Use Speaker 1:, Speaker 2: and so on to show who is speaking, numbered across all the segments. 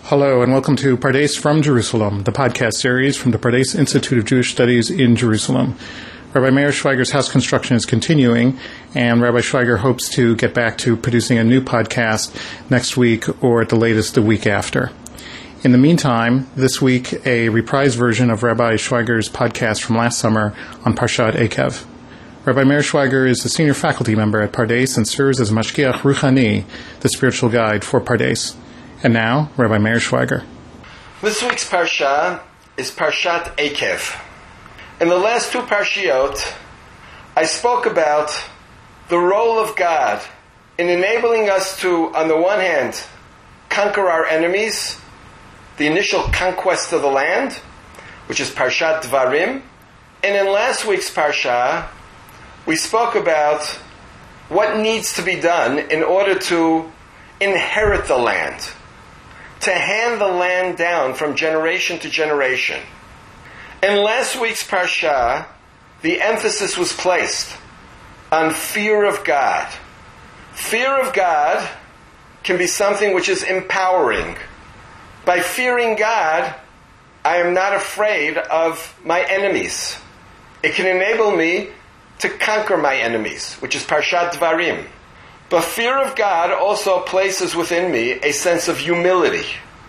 Speaker 1: Hello, and welcome to Pardes from Jerusalem, the podcast series from the Pardes Institute of Jewish Studies in Jerusalem. Rabbi Meir Schweiger's house construction is continuing, and Rabbi Schweiger hopes to get back to producing a new podcast next week or at the latest the week after. In the meantime, this week, a reprised version of Rabbi Schweiger's podcast from last summer on Parshat Eikev. Rabbi Meir Schweiger is a senior faculty member at Pardes and serves as Mashgiach Ruchani, the spiritual guide for Pardes. And now, Rabbi Meir Schweiger.
Speaker 2: This week's Parsha is Parshat Eikev. In the last two Parshiot, I spoke about the role of God in enabling us to, on the one hand, conquer our enemies, the initial conquest of the land, which is Parshat Dvarim. And in last week's Parsha, we spoke about what needs to be done in order to inherit the land, to hand the land down from generation to generation. In last week's Parsha, the emphasis was placed on fear of God. Fear of God can be something which is empowering. By fearing God, I am not afraid of my enemies. It can enable me to conquer my enemies, which is Parshat Dvarim. But fear of God also places within me a sense of humility.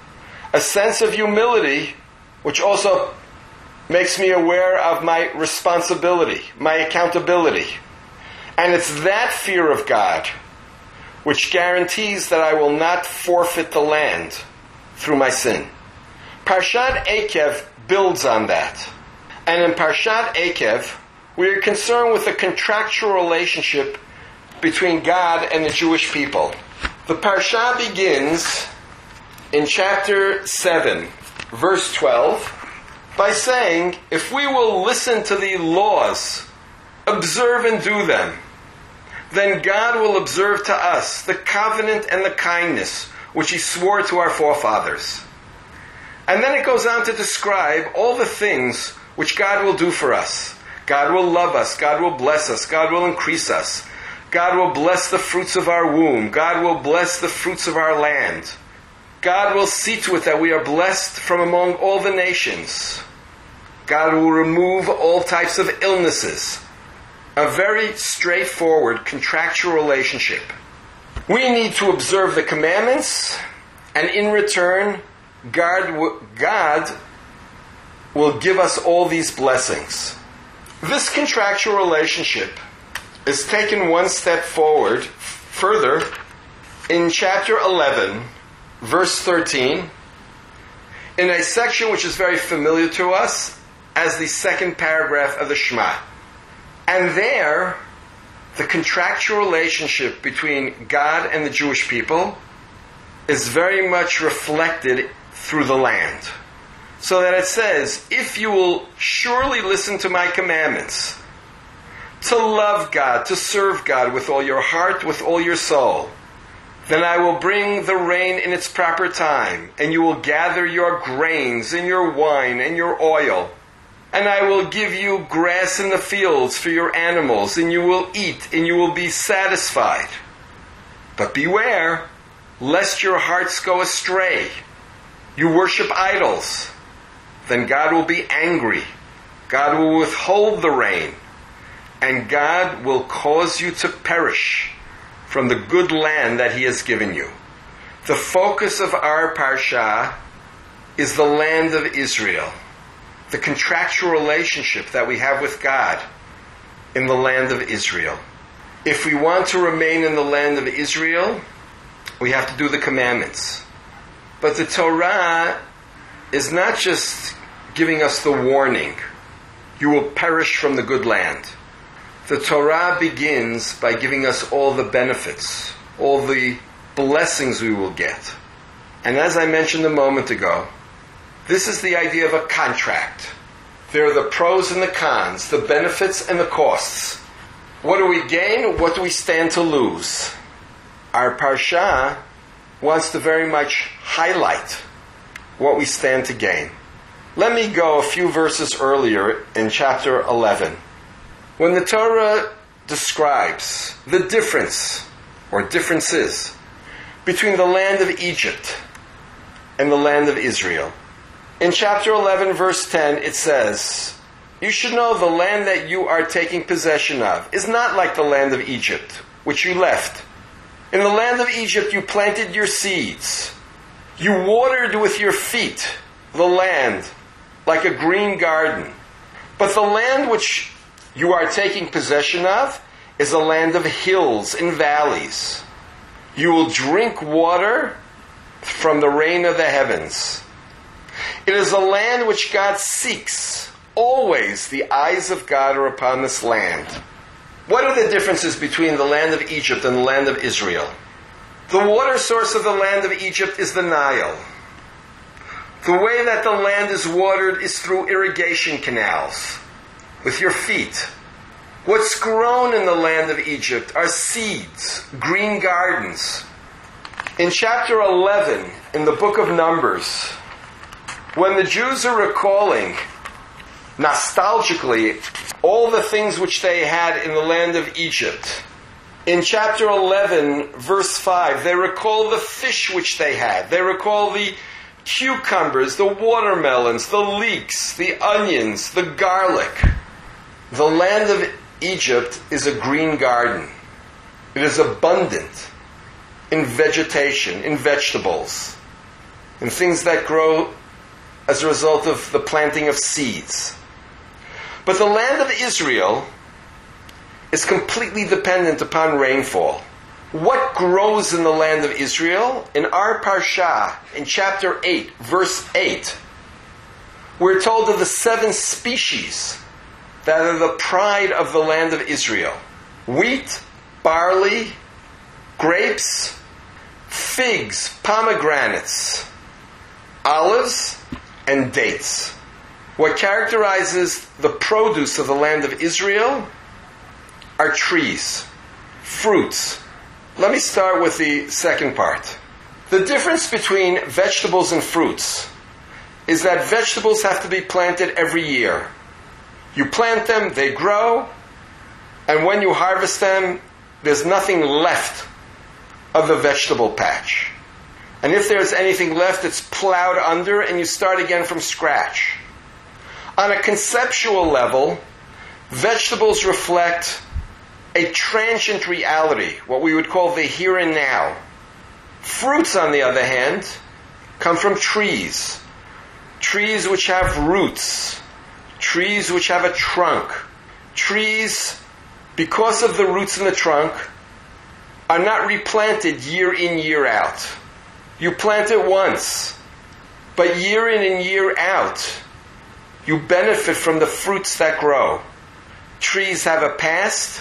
Speaker 2: A sense of humility which also makes me aware of my responsibility, my accountability. And it's that fear of God which guarantees that I will not forfeit the land through my sin. Parshat Eikev builds on that. And in Parshat Eikev, we are concerned with the contractual relationship between God and the Jewish people. The Parsha begins in chapter 7, verse 12, by saying, if we will listen to the laws, observe and do them, then God will observe to us the covenant and the kindness which He swore to our forefathers. And then it goes on to describe all the things which God will do for us. God will love us, God will bless us, God will increase us. God will bless the fruits of our womb. God will bless the fruits of our land. God will see to it that we are blessed from among all the nations. God will remove all types of illnesses. A very straightforward contractual relationship. We need to observe the commandments, and in return, God will give us all these blessings. This contractual relationship is taken one step forward, further, in chapter 11, verse 13, in a section which is very familiar to us as the second paragraph of the Shema. And there, the contractual relationship between God and the Jewish people is very much reflected through the land. So that it says, if you will surely listen to my commandments, to love God, to serve God with all your heart, with all your soul, then I will bring the rain in its proper time, and you will gather your grains and your wine and your oil, and I will give you grass in the fields for your animals, and you will eat, and you will be satisfied. But beware, lest your hearts go astray. You worship idols. Then God will be angry. God will withhold the rain. And God will cause you to perish from the good land that He has given you. The focus of our Parsha is the land of Israel. The contractual relationship that we have with God in the land of Israel. If we want to remain in the land of Israel, we have to do the commandments. But the Torah is not just giving us the warning, you will perish from the good land. The Torah begins by giving us all the benefits, all the blessings we will get. And as I mentioned a moment ago, this is the idea of a contract. There are the pros and the cons, the benefits and the costs. What do we gain? What do we stand to lose? Our Parsha wants to very much highlight what we stand to gain. Let me go a few verses earlier in chapter 11. When the Torah describes the difference, or differences, between the land of Egypt and the land of Israel. In chapter 11, verse 10, it says, "You should know the land that you are taking possession of is not like the land of Egypt, which you left. In the land of Egypt you planted your seeds. You watered with your feet the land like a green garden. But the land which you are taking possession of is a land of hills and valleys. You will drink water from the rain of the heavens. It is a land which God seeks. Always the eyes of God are upon this land." What are the differences between the land of Egypt and the land of Israel? The water source of the land of Egypt is the Nile. The way that the land is watered is through irrigation canals, with your feet. What's grown in the land of Egypt are seeds, green gardens. In chapter 11, in the book of Numbers, when the Jews are recalling nostalgically all the things which they had in the land of Egypt, in chapter 11, verse 5, they recall the fish which they had. They recall the cucumbers, the watermelons, the leeks, the onions, the garlic. The land of Egypt is a green garden. It is abundant in vegetation, in vegetables, in things that grow as a result of the planting of seeds. But the land of Israel is completely dependent upon rainfall. What grows in the land of Israel? In our Parsha, in chapter 8, verse 8, we're told of the 7 species that are the pride of the land of Israel: wheat, barley, grapes, figs, pomegranates, olives, and dates. What characterizes the produce of the land of Israel are trees, fruits. Let me start with the second part. The difference between vegetables and fruits is that vegetables have to be planted every year. You plant them, they grow, and when you harvest them, there's nothing left of the vegetable patch. And if there's anything left, it's plowed under and you start again from scratch. On a conceptual level, vegetables reflect a transient reality, what we would call the here and now. Fruits, on the other hand, come from trees. Trees which have roots. Trees which have a trunk. Trees, because of the roots in the trunk, are not replanted year in, year out. You plant it once, but year in and year out, you benefit from the fruits that grow. Trees have a past,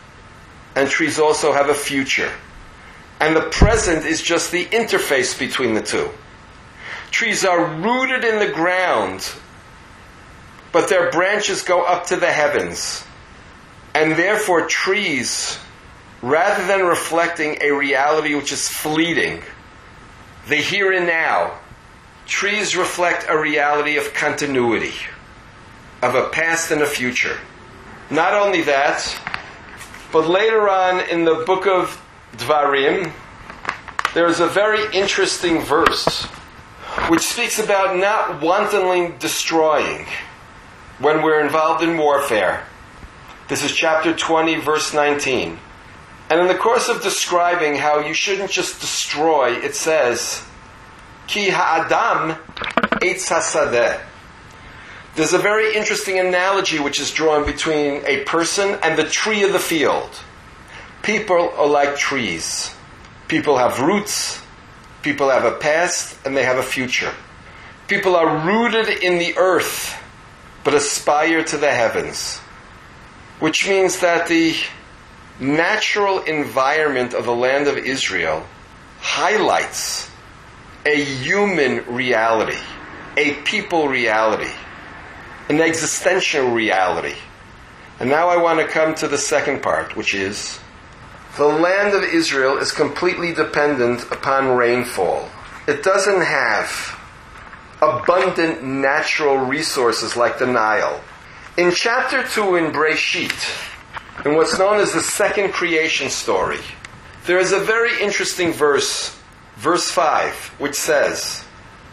Speaker 2: and trees also have a future. And the present is just the interface between the two. Trees are rooted in the ground, but their branches go up to the heavens. And therefore trees, rather than reflecting a reality which is fleeting, the here and now, trees reflect a reality of continuity, of a past and a future. Not only that, but later on in the book of Dvarim, there is a very interesting verse which speaks about not wantonly destroying when we're involved in warfare. This is chapter 20, verse 19. And in the course of describing how you shouldn't just destroy, it says, Ki ha'adam eitz hasadeh. There's a very interesting analogy which is drawn between a person and the tree of the field. People are like trees. People have roots, people have a past, and they have a future. People are rooted in the earth, but aspire to the heavens. Which means that the natural environment of the land of Israel highlights a human reality, a people reality, an existential reality. And now I want to come to the second part, which is the land of Israel is completely dependent upon rainfall. It doesn't have abundant natural resources like the Nile. In chapter 2 in Breshit, in what's known as the second creation story, there is a very interesting verse, verse 5, which says,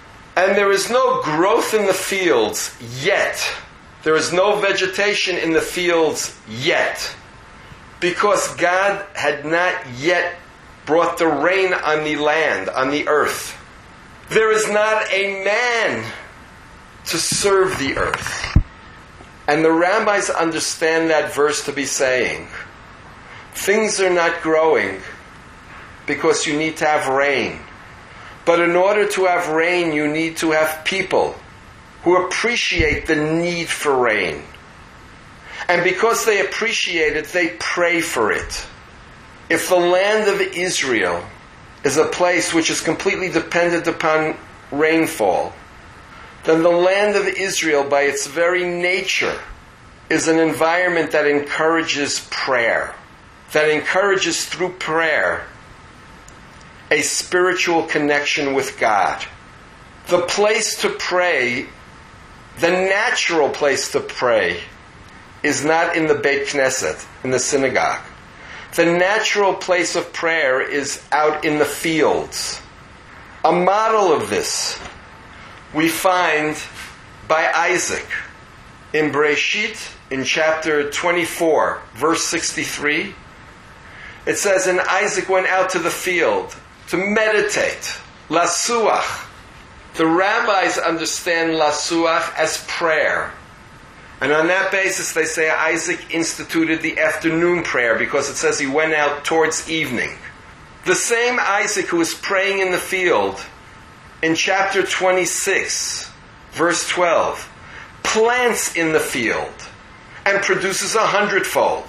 Speaker 2: And there is no growth in the fields yet. There is no vegetation in the fields yet. Because God had not yet brought the rain on the land, on the earth. There is not a man to serve the earth. And the rabbis understand that verse to be saying, things are not growing because you need to have rain. But in order to have rain, you need to have people who appreciate the need for rain. And because they appreciate it, they pray for it. If the land of Israel is a place which is completely dependent upon rainfall, then the land of Israel, by its very nature, is an environment that encourages prayer, that encourages through prayer a spiritual connection with God. The place to pray, the natural place to pray, is not in the Beit Knesset, in the synagogue. The natural place of prayer is out in the fields. A model of this we find by Isaac in Bereshit, in chapter 24, verse 63. It says, and Isaac went out to the field to meditate, lasuach. The rabbis understand lasuach as prayer. And on that basis, they say Isaac instituted the afternoon prayer because it says he went out towards evening. The same Isaac who is praying in the field in chapter 26, verse 12, plants in the field and produces 100-fold.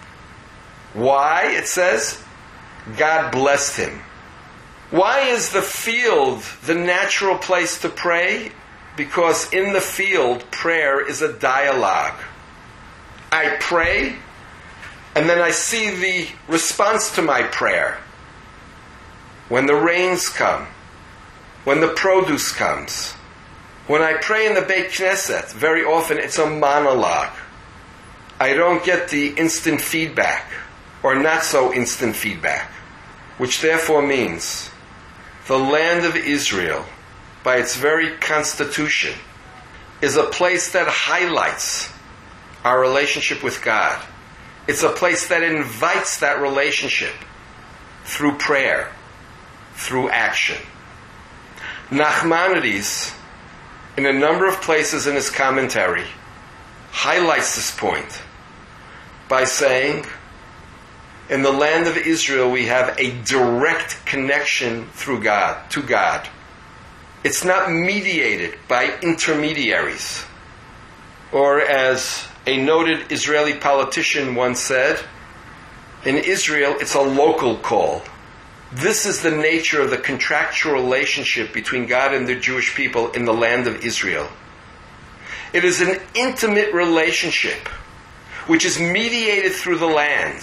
Speaker 2: Why? It says, God blessed him. Why is the field the natural place to pray? Because in the field, prayer is a dialogue. I pray, and then I see the response to my prayer. When the rains come, when the produce comes, when I pray in the Beit Knesset, very often it's a monologue. I don't get the instant feedback, or not so instant feedback, which therefore means the land of Israel, by its very constitution, is a place that highlights our relationship with God. It's a place that invites that relationship through prayer, through action. Nachmanides, in a number of places in his commentary, highlights this point by saying, in the land of Israel we have a direct connection through God, to God. It's not mediated by intermediaries. Or as a noted Israeli politician once said, in Israel it's a local call. This is the nature of the contractual relationship between God and the Jewish people in the land of Israel. It is an intimate relationship which is mediated through the land.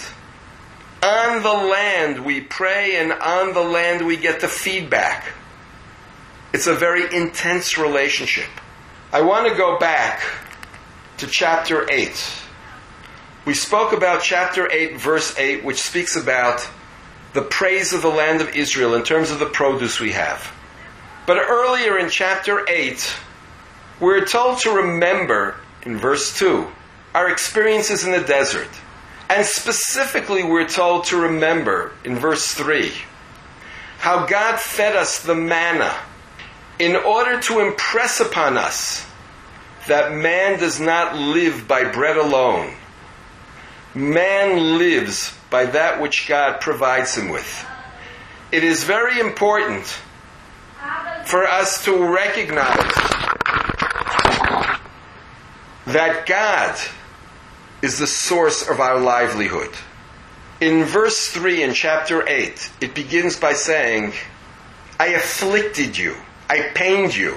Speaker 2: On the land we pray, and on the land we get the feedback. It's a very intense relationship. I want to go back to chapter 8. We spoke about chapter 8, verse 8, which speaks about the praise of the land of Israel in terms of the produce we have. But earlier in chapter 8, we're told to remember, in verse 2, our experiences in the desert. And specifically we're told to remember, in verse 3, how God fed us the manna in order to impress upon us that man does not live by bread alone. Man lives by that which God provides him with. It is very important for us to recognize that God is the source of our livelihood. In verse 3 in chapter 8, it begins by saying, I afflicted you, I pained you.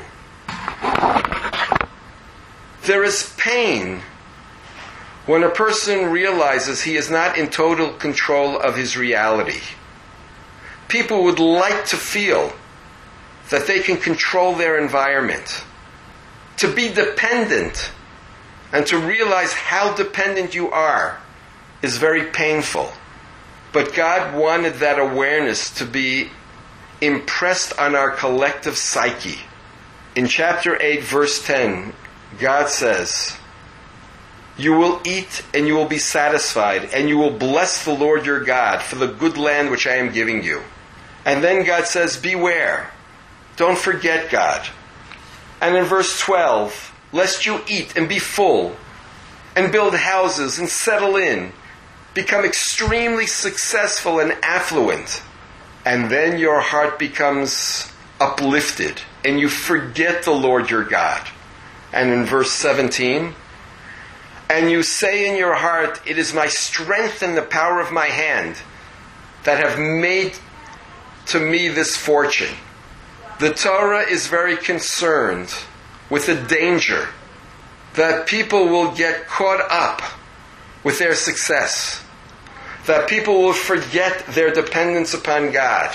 Speaker 2: There is pain when a person realizes he is not in total control of his reality. People would like to feel that they can control their environment. To be dependent and to realize how dependent you are is very painful. But God wanted that awareness to be impressed on our collective psyche. In chapter 8, verse 10, God says, "You will eat and you will be satisfied, and you will bless the Lord your God for the good land which I am giving you." And then God says, "Beware. Don't forget God." And in verse 12, "Lest you eat and be full, and build houses and settle in, become extremely successful and affluent, and then your heart becomes uplifted, and you forget the Lord your God." And in verse 17, "And you say in your heart, it is my strength and the power of my hand that have made to me this fortune." The Torah is very concerned with the danger that people will get caught up with their success, that people will forget their dependence upon God.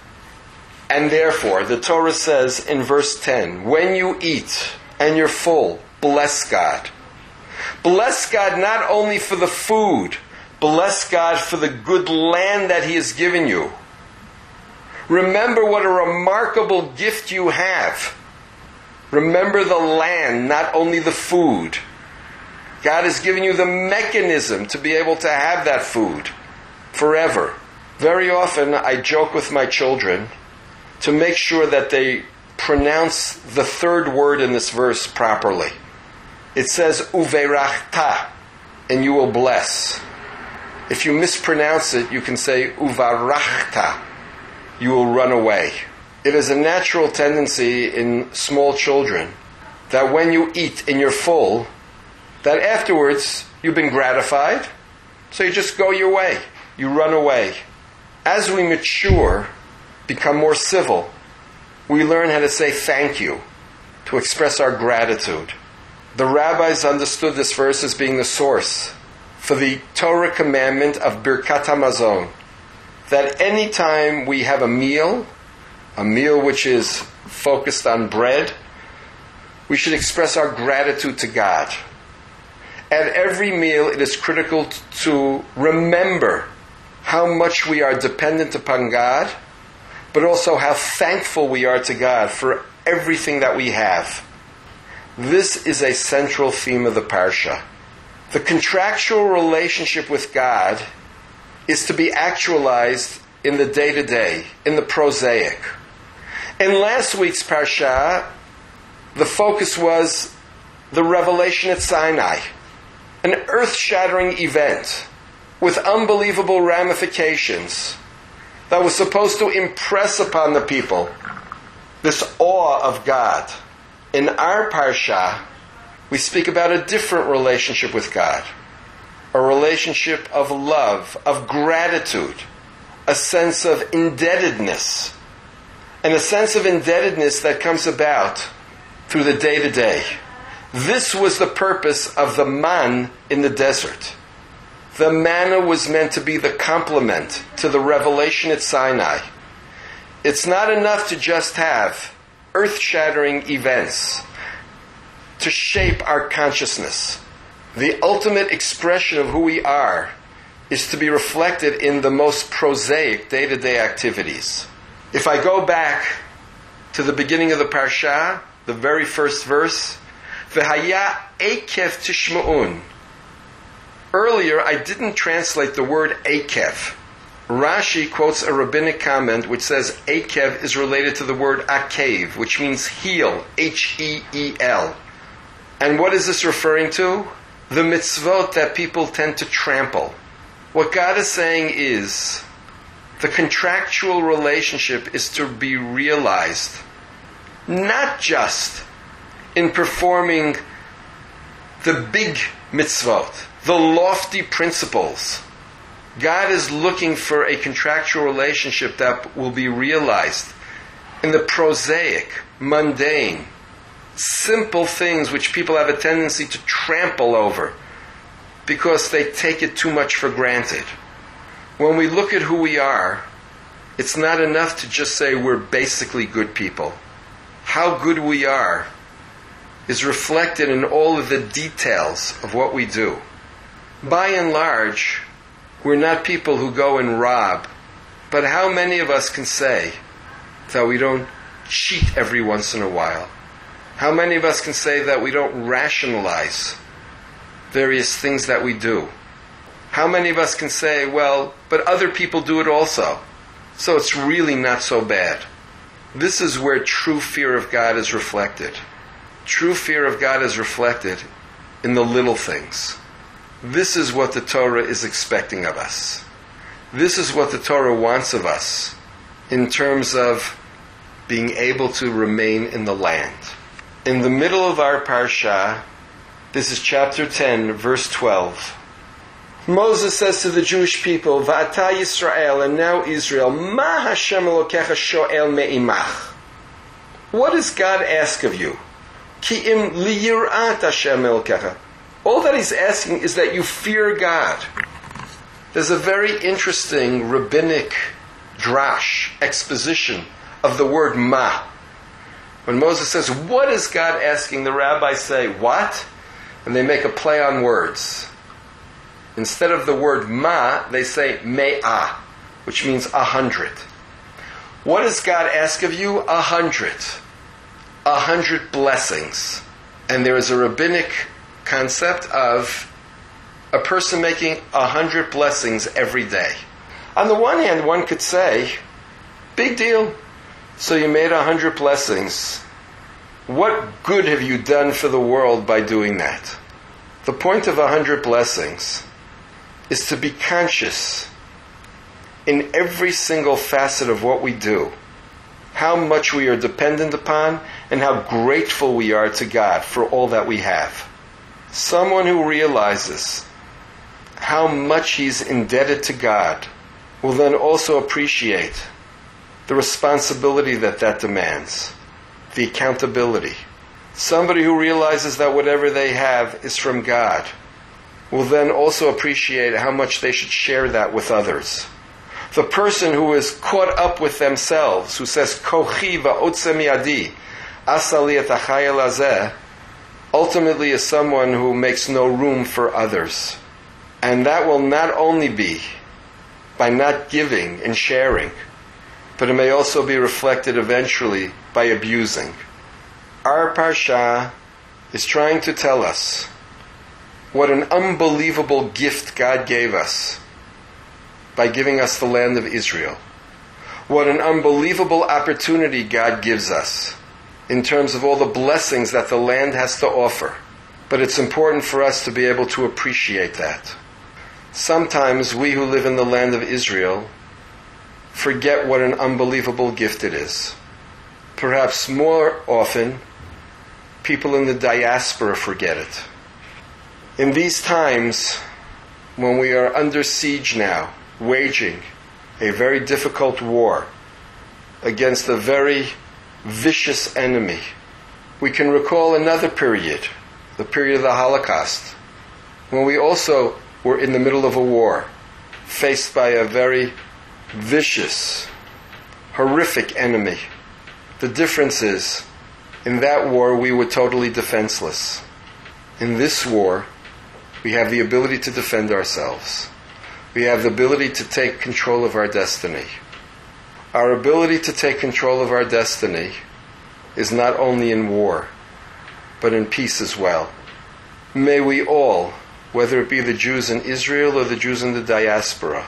Speaker 2: And therefore, the Torah says in verse 10, "When you eat and you're full, bless God." Bless God not only for the food, bless God for the good land that He has given you. Remember what a remarkable gift you have. Remember the land, not only the food. God has given you the mechanism to be able to have that food forever. Very often I joke with my children to make sure that they pronounce the third word in this verse properly. It says, "Uverachta," and you will bless. If you mispronounce it, you can say, "Uvarachta," you will run away. It is a natural tendency in small children that when you eat and you're full, that afterwards you've been gratified, so you just go your way. You run away. As we mature, become more civil, we learn how to say thank you, to express our gratitude. The rabbis understood this verse as being the source for the Torah commandment of Birkat HaMazon, that any time we have a meal which is focused on bread, we should express our gratitude to God. At every meal, it is critical to remember how much we are dependent upon God, but also how thankful we are to God for everything that we have. This is a central theme of the parsha. The contractual relationship with God is to be actualized in the day-to-day, in the prosaic. In last week's parsha, the focus was the revelation at Sinai, an earth-shattering event with unbelievable ramifications that was supposed to impress upon the people this awe of God. In our parsha, we speak about a different relationship with God, a relationship of love, of gratitude, a sense of indebtedness, and a sense of indebtedness that comes about through the day-to-day. This was the purpose of the man in the desert. The manna was meant to be the complement to the revelation at Sinai. It's not enough to just have earth-shattering events to shape our consciousness. The ultimate expression of who we are is to be reflected in the most prosaic day-to-day activities. If I go back to the beginning of the parsha, the very first verse, V'haya ekev tishma'un. Earlier, I didn't translate the word ekev. Rashi quotes a rabbinic comment which says ekev is related to the word akev, which means heel, H-E-E-L. And what is this referring to? The mitzvot that people tend to trample. What God is saying is, the contractual relationship is to be realized not just in performing the big mitzvot, the lofty principles. God is looking for a contractual relationship that will be realized in the prosaic, mundane, simple things which people have a tendency to trample over because they take it too much for granted. When we look at who we are, it's not enough to just say we're basically good people. How good we are is reflected in all of the details of what we do. By and large, we're not people who go and rob, but how many of us can say that we don't cheat every once in a while? How many of us can say that we don't rationalize various things that we do? How many of us can say, well, but other people do it also, so it's really not so bad? This is where true fear of God is reflected. True fear of God is reflected in the little things. This is what the Torah is expecting of us. This is what the Torah wants of us in terms of being able to remain in the land. In the middle of our parsha, this is chapter 10, verse 12. Moses says to the Jewish people, Va'ata Yisrael, and now Israel, Ma Hashem Elokecha sho'el me'imach. What does God ask of you? Ki im liyirat Hashem Elokecha. All that he's asking is that you fear God. There's a very interesting rabbinic drash, exposition of the word ma. When Moses says, what is God asking? The rabbis say, what? And they make a play on words. Instead of the word ma, they say me'ah, which means 100. What does God ask of you? 100. 100 blessings. And there is a rabbinic concept of a person making 100 blessings every day. On the one hand, one could say, big deal. So you made 100 blessings. What good have you done for the world by doing that? The point of 100 blessings is to be conscious in every single facet of what we do, how much we are dependent upon and how grateful we are to God for all that we have. Someone who realizes how much he's indebted to God will then also appreciate the responsibility that demands, the accountability. Somebody who realizes that whatever they have is from God will then also appreciate how much they should share that with others. The person who is caught up with themselves, who says, Kochi va'otzem yadi, asali et achayel hazeh, ultimately is someone who makes no room for others. And that will not only be by not giving and sharing, but it may also be reflected eventually by abusing. Our parsha is trying to tell us what an unbelievable gift God gave us by giving us the land of Israel. What an unbelievable opportunity God gives us in terms of all the blessings that the land has to offer. But it's important for us to be able to appreciate that. Sometimes we who live in the land of Israel forget what an unbelievable gift it is. Perhaps more often, people in the diaspora forget it. In these times, when we are under siege now, waging a very difficult war against a very vicious enemy, we can recall another period, the period of the Holocaust, when we also were in the middle of a war, faced by a very vicious, horrific enemy. The difference is, in that war we were totally defenseless. In this war, we have the ability to defend ourselves. We have the ability to take control of our destiny. Our ability to take control of our destiny is not only in war, but in peace as well. May we all, whether it be the Jews in Israel or the Jews in the diaspora,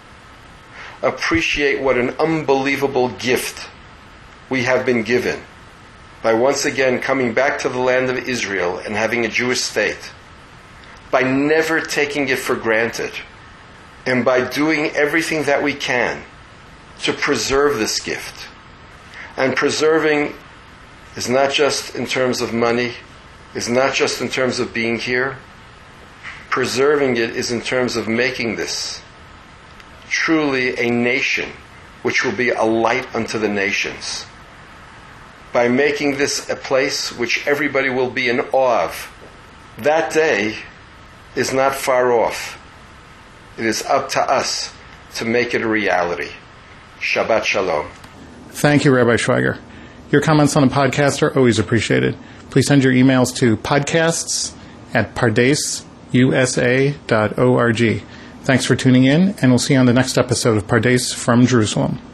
Speaker 2: appreciate what an unbelievable gift we have been given by once again coming back to the land of Israel and having a Jewish state, by never taking it for granted, and by doing everything that we can to preserve this gift. And preserving is not just in terms of money, is not just in terms of being here. Preserving it is in terms of making this truly a nation which will be a light unto the nations. By making this a place which everybody will be in awe of. That day is not far off. It is up to us to make it a reality. Shabbat Shalom.
Speaker 1: Thank you, Rabbi Schweiger. Your comments on the podcast are always appreciated. Please send your emails to podcasts@pardasusa.org. Thanks for tuning in, and we'll see you on the next episode of Pardes from Jerusalem.